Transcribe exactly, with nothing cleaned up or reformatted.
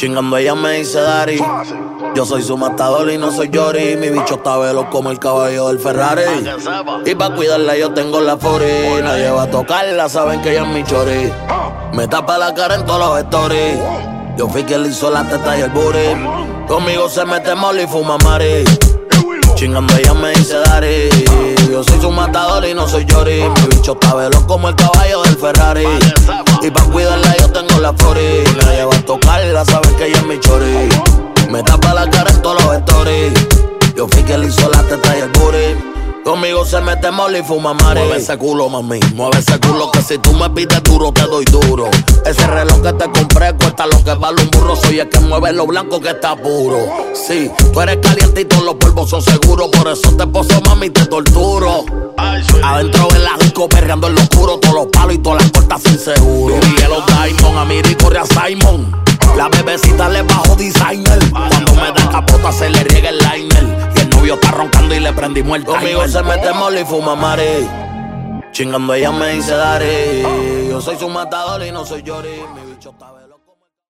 Chingando ella me dice Dari. Yo soy su matador y no soy Yori. Mi bicho está veloz como el caballo del Ferrari. Y pa' cuidarla yo tengo la Fori. Nadie va a tocarla, saben que ella es mi chori. Me tapa la cara en todos los stories. Yo fui quien le hizo la teta y el booty. Conmigo se mete molly y fuma mari. Chingando ella me dice Dari. Yo soy su matador y no soy Yori. Mi bicho está veloz como el caballo del Ferrari. Y pa' cuidarla yo tengo la Fori. Nadie va a tocarla, saben que ella es mi chori. Me tapa la cara en todos los stories. Yo fui quien le hizo la teta y el booty. Conmigo se mete molly y fuma mari. Mueve ese culo, mami, mueve ese culo, que si tú me pides duro, te doy duro. Ese reloj que te compré cuesta lo que vale un burro. Soy el que mueve lo blanco que está puro. Sí, tú eres caliente y todos los polvos son seguros. Por eso te poso, mami, te torturo. Adentro de la disco, perreando en lo oscuro. Todos los palos y todas las puertas sin seguro. Y el Diamond, a Miri corre a Simon. La bebecita le bajo designer. Cuando me da capota se le riega el liner. Y el novio está roncando y le prendimos el timer. Conmigo se mete molly y fuma mari. Chingando ella me dice Dari. Yo soy su matador y no soy Yori. Mi bicho está